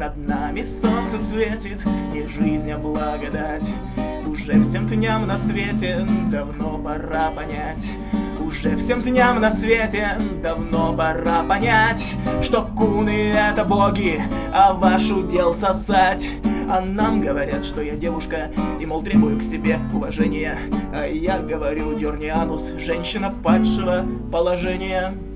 Над нами солнце светит, и жизнь, а благодать. Уже всем тням на свете давно пора понять. Уже всем тням на свете давно пора понять, что куны — это боги, а ваш удел сосать. А нам говорят, что я девушка, и, мол, требую к себе уважения. А я говорю, дерни анус, женщина падшего положения.